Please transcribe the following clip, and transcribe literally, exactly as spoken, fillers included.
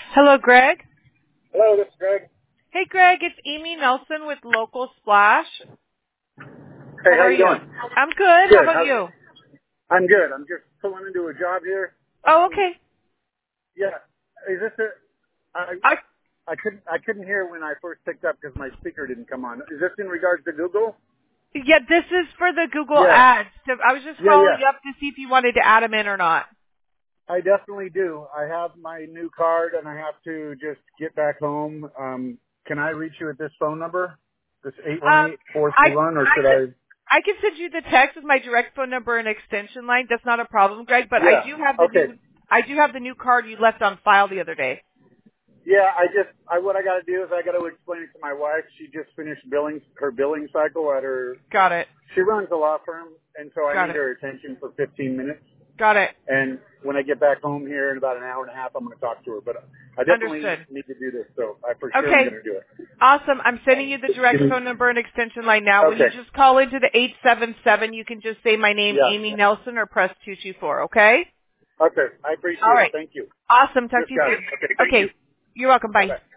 Hello, Greg. Hello, this is Greg. Hey, Greg, it's Amy Nelson with Local Splash. Hey, how, how are you you? doing? I'm good. Good. How about How's- you? I'm good. I'm just pulling into a job here. Oh, Um, okay. Yeah. Is this a? I I, I couldn't I couldn't hear when I first picked up because my speaker didn't come on. Is this in regards to Google? yeah, this is for the Google Yeah. ads. So I was just Yeah, following yeah. you up to see if you wanted to add them in or not. I definitely do. I have my new card and I have to just get back home. Um, can I reach you at this phone number? This eight one Um, eight four I, three one, or I should could, I? I can send you the text with my direct phone number and extension line. That's not a problem, Greg. But I Yeah. do have the Okay. new, I do have the new card you left on file the other day. Yeah, I just I what I got to do is I got to explain it to my wife. She just finished billing her billing cycle at her. Got it. She runs a law firm, and so I Got need it. her attention for fifteen minutes. Got it. And when I get back home here in about an hour and a half, I'm going to talk to her. But I definitely Understood. need to do this, so I for sure am Okay. going to do it. Awesome. I'm sending Um, you the give direct me- phone number and extension line now. When you okay. just call into the eight seven seven, you can just say my name, Yeah. Amy Nelson, or press two two four, okay? Okay. I All appreciate it. right. Thank you. Awesome. Talk Just to you got it. soon. Okay. Thank you. Okay. You're welcome. Bye Bye. bye.